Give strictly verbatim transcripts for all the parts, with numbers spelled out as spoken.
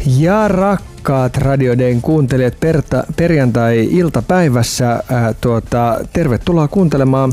Ja rakkaat Radio Dayn kuuntelijat perta, perjantai-iltapäivässä, ää, tuota, tervetuloa kuuntelemaan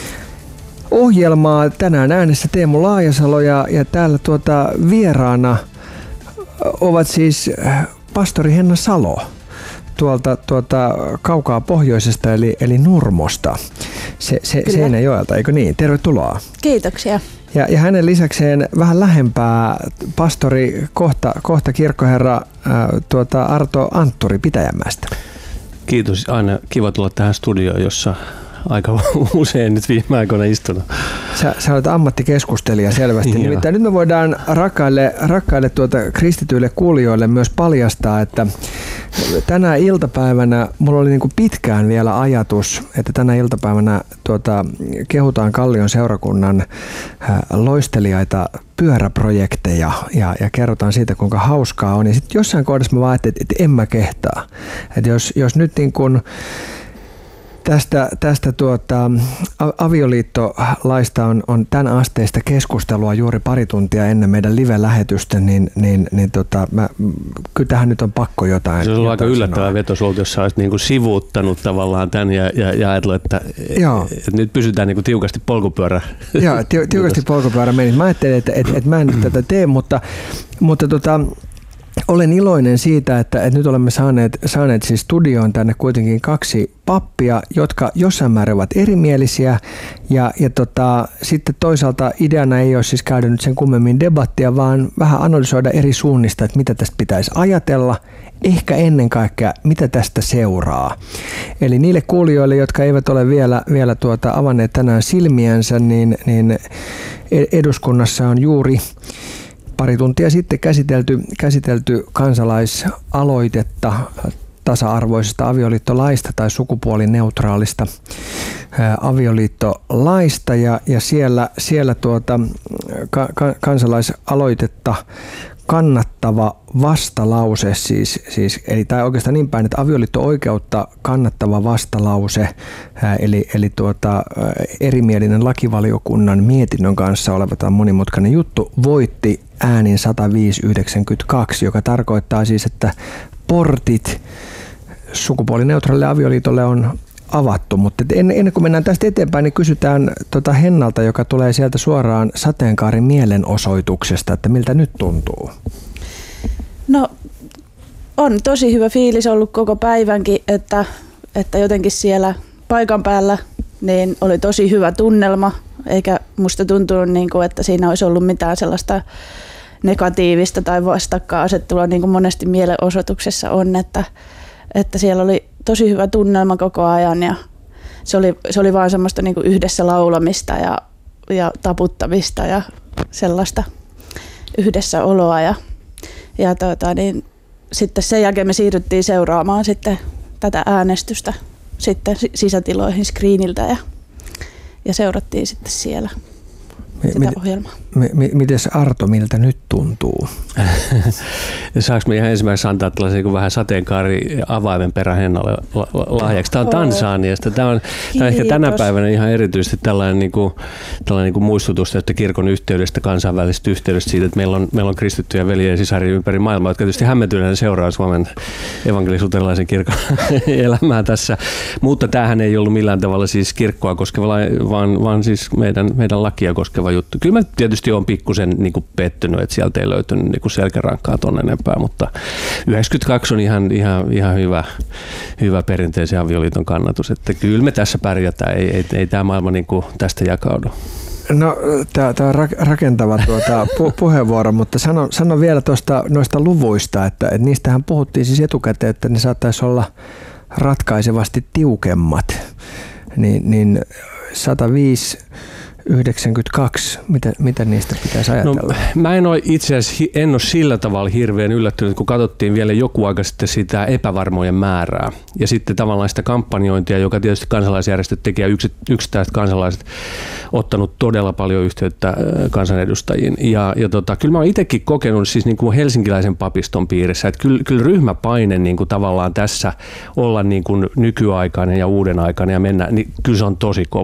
ohjelmaa. Tänään äänessä Teemu Laajasalo ja, ja täällä tuota, vieraana ovat siis pastori Henna Salo tuolta tuota, kaukaa pohjoisesta eli, eli Nurmosta, se, se, Seinäjoelta, eikö niin? Tervetuloa. Kiitoksia. Ja, ja hänen lisäkseen vähän lähempää pastori, kohta, kohta kirkkoherra ää, tuota Arto Antturi Pitäjänmäestä. Kiitos. Aina kiva tulla tähän studioon, jossa aika usein nyt viime aikoina istunut. Sä, sä olet ammattikeskustelija selvästi. Nimittäin nyt me voidaan rakkaille, rakkaille tuota kristityille kuulijoille myös paljastaa, että tänä iltapäivänä mulla oli niin kuin pitkään vielä ajatus, että tänä iltapäivänä tuota, kehutaan Kallion seurakunnan loistelijaita pyöräprojekteja ja, ja kerrotaan siitä, kuinka hauskaa on. Ja sitten jossain kohdassa mä vaan ajattelin, että, että en mä kehtaa. Että jos, jos nyt niin kuin Tästä, tästä tuota, avioliittolaista on, on tämän asteista keskustelua juuri pari tuntia ennen meidän live-lähetystä, niin, niin, niin tota, mä, kyllä tähän nyt on pakko jotain. Se on ollut jotain aika yllättävä sanoa. Veto sulta, jos sä olisit niinku sivuuttanut tavallaan tämän ja, ja, ja ajatellut, että, että nyt pysytään niinku tiukasti polkupyörä. Joo, tiukasti polkupyörä meni. Mä ajattelin, että, että, että mä en tätä tee, mutta, mutta tota, olen iloinen siitä, että, että nyt olemme saaneet, saaneet siis studioon tänne kuitenkin kaksi pappia, jotka jossain määrin ovat erimielisiä. Ja, ja tota, sitten toisaalta ideana ei ole siis käydä nyt sen kummemmin debattia, vaan vähän analysoida eri suunnista, että mitä tästä pitäisi ajatella. Ehkä ennen kaikkea, mitä tästä seuraa. Eli niille kuulijoille, jotka eivät ole vielä, vielä tuota avanneet tänään silmiänsä, niin, niin eduskunnassa on juuri pari tuntia sitten käsitelty, käsitelty kansalaisaloitetta tasa-arvoisesta avioliittolaista tai sukupuolineutraalista ää, avioliittolaista ja, ja siellä, siellä tuota, ka, ka, kansalaisaloitetta kannattava vastalause, siis, siis, eli tai oikeastaan niin päin, että avioliitto-oikeutta kannattava vastalause, ää, eli, eli tuota, erimielinen lakivaliokunnan mietinnön kanssa oleva tämä monimutkainen juttu, voitti äänin sata viisi yhdeksänkymmentäkaksi, joka tarkoittaa siis, että portit sukupuolineutraalille avioliitolle on avattu, mutta ennen kuin mennään tästä eteenpäin, niin kysytään tota Hennalta, joka tulee sieltä suoraan sateenkaarin mielenosoituksesta, että miltä nyt tuntuu? No on tosi hyvä fiilis ollut koko päivänkin, että, että jotenkin siellä paikan päällä niin oli tosi hyvä tunnelma, eikä musta tuntunut, niin kuin, että siinä olisi ollut mitään sellaista negatiivista tai vastakkainasettelua, niin kuin monesti mielenosoituksessa on, että, että siellä oli tosi hyvä tunnelma koko ajan ja se oli, se oli vaan semmoista niin kuin yhdessä laulamista ja, ja taputtamista ja sellaista yhdessäoloa ja, ja tuota, niin, sitten sen jälkeen me siirryttiin seuraamaan sitten tätä äänestystä sitten sisätiloihin screeniltä ja, ja seurattiin sitten siellä sitä ohjelmaa. Mites Arto, miltä nyt tuntuu? Saanko me ihan ensimmäiseksi antaa tällaisen niin vähän sateenkaari avaimen perä Hennalle lahjaksi? Tämä on Tansaniasta. Tämä on, tämä on ehkä tänä päivänä ihan erityisesti tällainen, niin kuin, tällainen niin kuin muistutus että kirkon yhteydestä, kansainvälisestä yhteydestä siitä, että meillä on, meillä on kristittyjä veljiä ja sisaria ympäri maailmaa, jotka tietysti hämmentyneenä seuraa Suomen evankelis-luterilaisen kirkon elämää tässä. Mutta tämähän ei ollut millään tavalla siis kirkkoa koskeva, vaan, vaan siis meidän, meidän lakia koskeva juttu. Kyllä mä tietysti olen pikkusen niin kuin pettynyt, että sieltä ei löytynyt niin kuin selkärankaa tuonne enempää, mutta yhdeksänkymmentäkaksi on ihan, ihan, ihan hyvä, hyvä perinteisen avioliiton kannatus. Että kyllä me tässä pärjätään, ei, ei, ei tämä maailma niin kuin tästä jakaudu. No, tämä on rakentava tuota, pu- puheenvuoro, mutta sano, sano vielä tuosta noista luvuista, että, että niistähän puhuttiin siis etukäteen, että ne saattaisi olla ratkaisevasti tiukemmat, niin, niin sata viisi yhdeksänkymmentäkaksi, mitä, mitä niistä pitäisi ajatella? No, mä en ole itse asiassa en ole sillä tavalla hirveän yllättynyt, kun katsottiin vielä joku aika sitten sitä epävarmojen määrää. Ja sitten tavallaan sitä kampanjointia, joka tietysti kansalaisjärjestöt tekee ja yksittäiset kansalaiset ottanut todella paljon yhteyttä kansanedustajiin. Ja, ja tota, kyllä mä oon itsekin kokenut siis niin kuin helsinkiläisen papiston piirissä, että kyllä, kyllä ryhmäpaine niin kuin tavallaan tässä olla niin kuin nykyaikainen ja uuden aikainen ja mennä, niin kyllä se on tosi kova.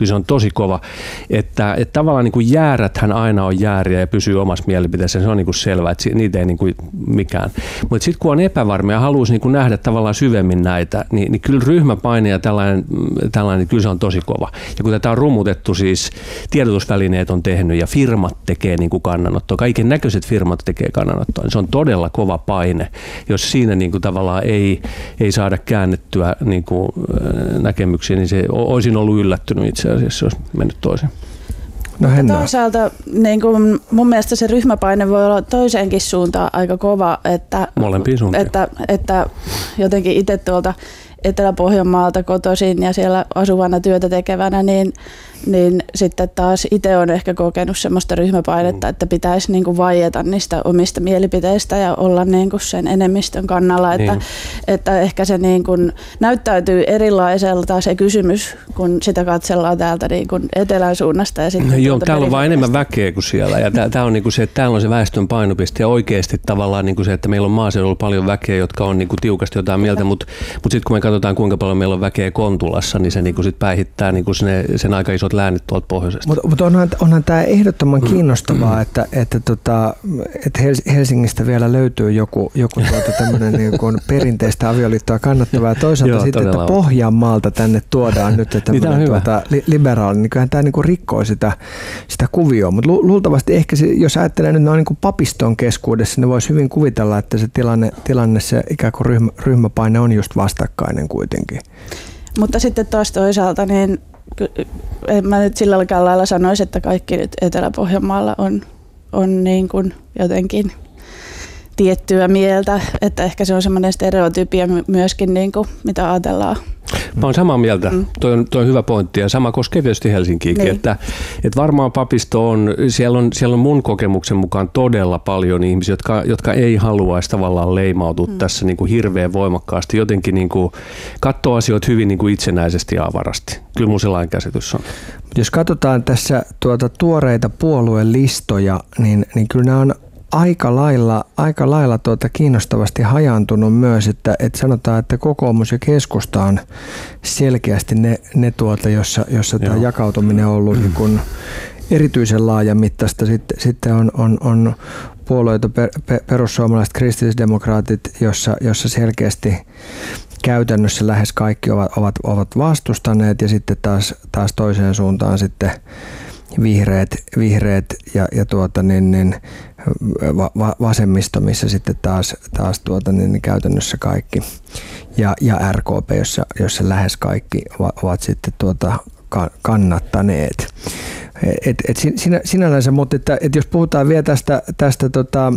Kyllä se on tosi kova. Että, että tavallaan niin kuin jääräthän aina on jääriä ja pysyy omassa mielipiteessä. Se on niin kuin selvä, että niitä ei niin kuin mikään. Mutta sitten kun on epävarma ja haluaisi niin kuin nähdä tavallaan syvemmin näitä, niin, niin kyllä ryhmäpaine ja tällainen, tällainen niin kyllä se on tosi kova. Ja kun tätä on rummutettu, siis tiedotusvälineet on tehnyt ja firmat tekee niin kuin kannanottoa, kaiken näköiset firmat tekee kannanottoa, niin se on todella kova paine, jos siinä niin kuin tavallaan ei, ei saada käännettyä niin kuin näkemyksiä, niin se olisin ollut yllättynyt itse asiassa, jos mennyt toisin. No toisaalta niin kuin mun mielestä se ryhmäpaine voi olla toiseenkin suuntaan aika kova, että, molempiin suuntiin. Että, että jotenkin itse tuolta Etelä-Pohjanmaalta kotoisin ja siellä asuvana työtä tekevänä, niin, niin sitten taas itse olen ehkä kokenut semmoista ryhmäpainetta, että pitäisi niin kuin vaieta niistä omista mielipiteistä ja olla niin kuin sen enemmistön kannalla, että, niin. että ehkä se niin kuin näyttäytyy erilaiselta se kysymys, kun sitä katsellaan täältä niin kuin etelän suunnasta. Ja sitten no joo, täällä on vaan enemmän väkeä kuin siellä ja tämä on niin kuin se, että täällä on se väestön painopiste ja oikeasti tavallaan niin kuin se, että meillä on maaseudulla paljon väkeä, jotka on niin kuin tiukasti jotain mieltä, mutta, mutta sitten kun me katsotaan kuinka paljon meillä on väkeä Kontulassa, niin se niin kuin sit päihittää niin kuin ne, sen aika isot läänit tuolta pohjoisesta. Mutta mut onhan, onhan tämä ehdottoman kiinnostavaa, että, että, tota, että Helsingistä vielä löytyy joku, joku tuota tämmöinen niin kuin perinteistä avioliittoa kannattavaa ja toisaalta joo, sitten, että Pohjanmaalta tänne tuodaan nyt tämmöinen niin tuota, li, liberaali, niin kyllähän tämä niin kuin rikkoo sitä, sitä kuvioa, mutta lu, luultavasti ehkä se, jos ajattelee nyt noin niin kuin papiston keskuudessa, niin voisi hyvin kuvitella, että se tilanne, tilanne se ikään kuin ryhmä, ryhmäpaine on just vastakkainen kuitenkin. Mutta sitten taas toisaalta, niin en mä nyt sillä lailla sanoisi, että kaikki nyt Etelä-Pohjanmaalla on, on niin kuin jotenkin tiettyä mieltä, että ehkä se on semmoinen stereotypia myöskin, niin kuin, mitä ajatellaan. Mä oon samaa mieltä. Mm. Toi on, toi on hyvä pointti ja sama koskee tietysti Helsinkiäkin, niin. että, että varmaan papisto on siellä, on, siellä on mun kokemuksen mukaan todella paljon ihmisiä, jotka, jotka ei haluaisi tavallaan leimautua mm. tässä niin kuin hirveän voimakkaasti, jotenkin niin kuin katsoo asioita hyvin niin kuin itsenäisesti ja avarasti. Kyllä mun sellainen käsitys on. Jos katsotaan tässä tuota tuoreita puoluelistoja, niin, niin kyllä nämä on aika lailla, aika lailla tuota kiinnostavasti hajaantunut myös, että, että sanotaan, että kokoomus ja keskusta on selkeästi ne, ne tuota, jossa, jossa tämä jakautuminen on ollut niin kuin erityisen laajamittaista. Sitten, sitten on, on, on puolueita, per, per, perussuomalaiset, kristillisdemokraatit, jossa, jossa selkeästi käytännössä lähes kaikki ovat, ovat, ovat vastustaneet ja sitten taas, taas toiseen suuntaan sitten vihreät, vihreät ja, ja tuota, niin, niin, va, vasemmisto, missä sitten taas, taas tuota, niin, käytännössä kaikki ja, ja R K P, jossa, jossa lähes kaikki ovat sitten tuota, kannattaneet. Et, et sinä, sinällänsä, mutta että, et jos puhutaan vielä tästä, tästä tota,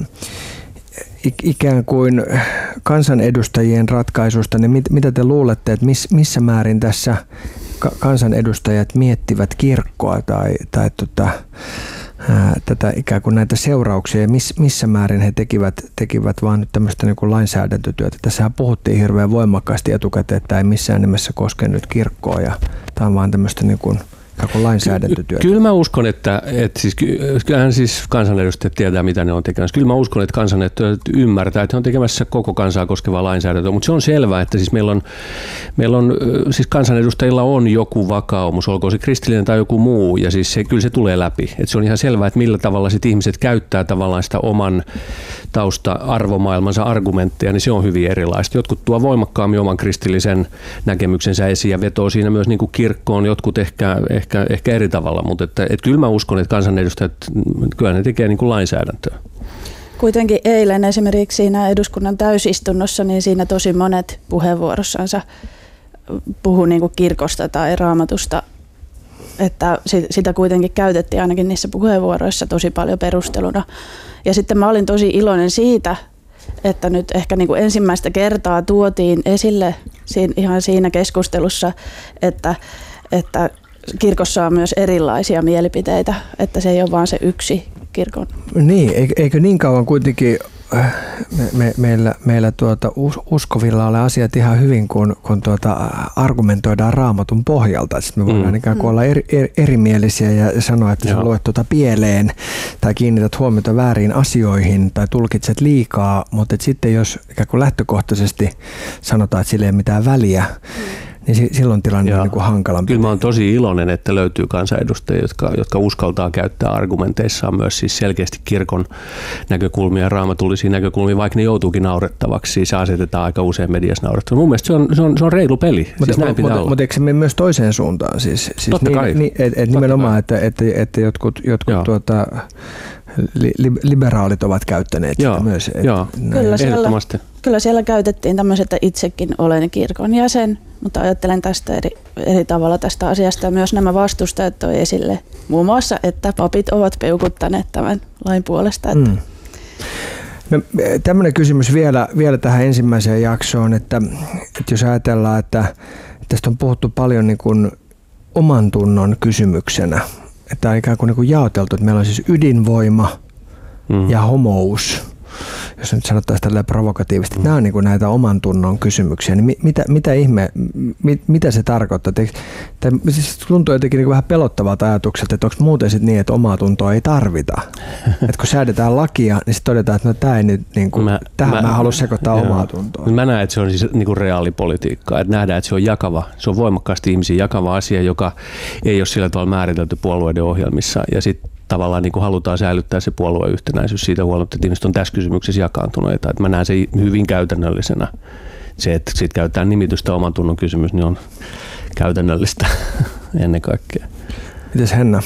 ikään kuin kansanedustajien ratkaisusta, niin mit, mitä te luulette, että miss, missä määrin tässä kansanedustajat miettivät kirkkoa tai, tai tota, ää, tätä ikään kuin näitä seurauksia ja miss, missä määrin he tekivät, tekivät vaan nyt tämmöistä niin kuin lainsäädäntötyötä. Tässähän puhuttiin hirveän voimakkaasti etukäteen, että ei missään nimessä koske nyt kirkkoa ja tämä on vaan tämmöistä niin kuin lainsäädäntötyötä. Kyllä mä uskon, että, että siis, kyllähän siis kansanedustajat tietää, mitä ne on tekemässä. Kyllä mä uskon, että kansanedustajat ymmärtää, että he on tekemässä koko kansaa koskevaa lainsäädäntöä, mutta se on selvää, että siis meillä on, meillä on siis kansanedustajilla on joku vakaumus, olkoon se kristillinen tai joku muu, ja siis se, kyllä se tulee läpi. Että se on ihan selvää, että millä tavalla sit ihmiset käyttää tavallaan sitä oman tausta-arvomaailmansa argumentteja, niin se on hyvin erilaista. Jotkut tuo voimakkaammin oman kristillisen näkemyksensä esiin ja vetoo siinä myös niin kuin kirkkoon, jotkut ehkä, ehkä, ehkä eri tavalla, mutta että, että kyllä mä uskon, että kansanedustajat, kyllä ne tekee niin kuin lainsäädäntöä. Kuitenkin eilen esimerkiksi siinä eduskunnan täysistunnossa, niin siinä tosi monet puheenvuorossansa puhuu niin kuin kirkosta tai raamatusta, että sitä kuitenkin käytettiin ainakin niissä puheenvuoroissa tosi paljon perusteluna. Ja sitten mä olin tosi iloinen siitä, että nyt ehkä niin kuin ensimmäistä kertaa tuotiin esille siinä, ihan siinä keskustelussa, että, että kirkossa on myös erilaisia mielipiteitä, että se ei ole vaan se yksi kirkon. Niin, eikö niin kauan kuitenkin me, me, meillä, meillä tuota, uskovilla ole asiat ihan hyvin, kun, kun tuota, argumentoidaan Raamatun pohjalta. Sitten me voidaan mm. ikään kuin olla eri, eri, erimielisiä ja sanoa, että Joo. sä luet tuota pieleen tai kiinnität huomiota väärin asioihin tai tulkitset liikaa, mutta sitten jos ikään kuin lähtökohtaisesti sanotaan, että sillä ei ole mitään väliä, niin silloin tilanne ja on niin kuin hankalampi. Kyllä mä oon tosi iloinen, että löytyy kansanedustajia, jotka, jotka uskaltaa käyttää argumenteissaan myös siis selkeästi kirkon näkökulmia ja raamatullisia näkökulmia, vaikka ne joutuukin naurettavaksi. Siis se asetetaan aika usein mediassa naurettavaksi. Mun mielestä se on, se on, se on reilu peli. Mutta siis näin mut, mut eikö se mene myös toiseen suuntaan? Siis, siis Totta niin, kai. Niin, et, et nimenomaan, että, että, että jotkut, jotkut tuota, li, liberaalit ovat käyttäneet joo, sitä myös. Et, joo, kyllä, siellä, ehdottomasti. kyllä siellä käytettiin tämmöiset, että itsekin olen kirkon jäsen, mutta ajattelen tästä eri, eri tavalla tästä asiasta. Ja myös nämä vastustajat toi esille muun muassa, että papit ovat peukuttaneet tämän lain puolesta. Että mm. No, tämmöinen kysymys vielä, vielä tähän ensimmäiseen jaksoon, että, että jos ajatellaan, että, että tästä on puhuttu paljon niin kuin oman tunnon kysymyksenä, että on ikään kuin, niin kuin jaoteltu, että meillä on siis ydinvoima mm. ja homous, jos nyt sanotaan tällä provokatiivisesti, mm. nämä on niin kuin näitä oman tunnon kysymyksiä, niin mitä, mitä ihme, mit, mitä se tarkoittaa? Te, siis tuntuu jotenkin niin kuin vähän pelottavalta ajatukselta, että onko muuten sitten niin, että omaa tuntoa ei tarvita? Että kun säädetään lakia, niin sitten todetaan, että no tämä ei nyt, niin kuin, mä, tähän mä, mä haluan sekoittaa joo. omaa tuntoa. Mä näen, että se on siis niin kuin reaalipolitiikkaa, että nähdään, että se on jakava, se on voimakkaasti ihmisiä jakava asia, joka ei ole sillä tavalla määritelty puolueiden ohjelmissa ja sitten tavallaan niin kuin halutaan säilyttää se puolueen yhtenäisyys siitä huolimatta, että ihmiset on tässä kysymyksessä jakaantuneita. Että mä näen se hyvin käytännöllisenä. Se, että siitä käytetään nimitystä oman tunnon kysymys, niin on käytännöllistä ennen kaikkea. Mites Henna?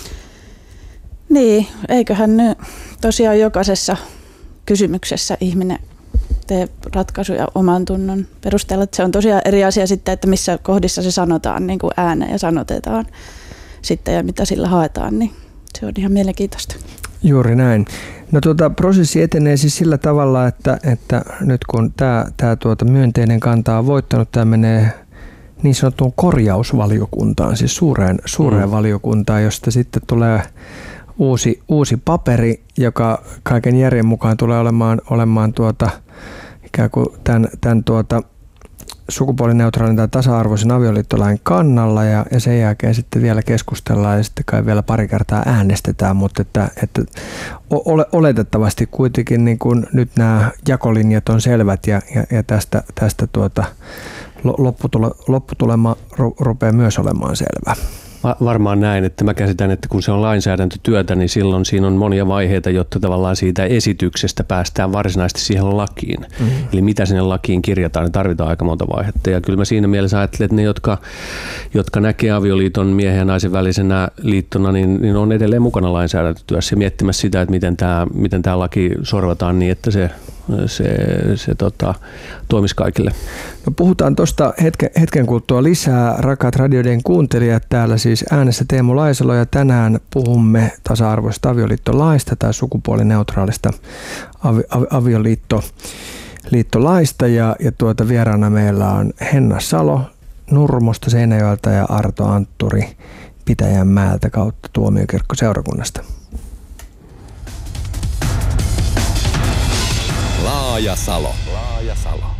Niin, eiköhän nyt tosiaan jokaisessa kysymyksessä ihminen tee ratkaisuja oman tunnon perusteella. Että se on tosiaan eri asia sitten, että missä kohdissa se sanotaan niin kuin ääneen ja sanotetaan sitten ja mitä sillä haetaan, niin se on ihan mielenkiintoista. Juuri näin. No tuota, prosessi etenee siis sillä tavalla, että, että nyt kun tämä, tämä tuota myönteinen kanta on voittanut, tämä menee niin sanottuun korjausvaliokuntaan, siis suureen, suureen mm. valiokuntaan, josta sitten tulee uusi, uusi paperi, joka kaiken järjen mukaan tulee olemaan, olemaan tuota, ikään kuin tämän, tämän tuota, sukupuolineutraalin tai tasa-arvoisen avioliittolain kannalla ja, ja sen jälkeen sitten vielä keskustellaan ja sitten kai vielä pari kertaa äänestetään, mutta että, että ole, oletettavasti kuitenkin niin kuin nyt nämä jakolinjat on selvät ja, ja, ja tästä, tästä tuota, lopputule, lopputulema ru, rupeaa myös olemaan selvä. Varmaan näin, että mä käsitän, että kun se on lainsäädäntötyötä, niin silloin siinä on monia vaiheita, jotta tavallaan siitä esityksestä päästään varsinaisesti siihen lakiin. Mm-hmm. Eli mitä sinne lakiin kirjataan, niin tarvitaan aika monta vaihetta. Ja kyllä mä siinä mielessä ajattelen, että ne, jotka, jotka näkee avioliiton miehen ja naisen välisenä liittona, niin, niin on edelleen mukana lainsäädäntötyössä miettimässä sitä, että miten tämä, miten tämä laki sorvataan niin, että se se, se tota, toimisi kaikille. No puhutaan tuosta hetken, hetken kuluttua lisää. Rakkaat radioiden kuuntelijat, täällä siis äänessä Teemu Laisalo ja tänään puhumme tasa-arvoisesta avioliittolaista tai sukupuolineutraalista avi, avi, avioliittolaista ja, ja tuota vieraana meillä on Henna Salo Nurmosta, Seinäjoelta ja Arto Antturi Pitäjänmäeltä kautta Tuomiokirkkoseurakunnasta. Laaja Salo. Laaja Salo.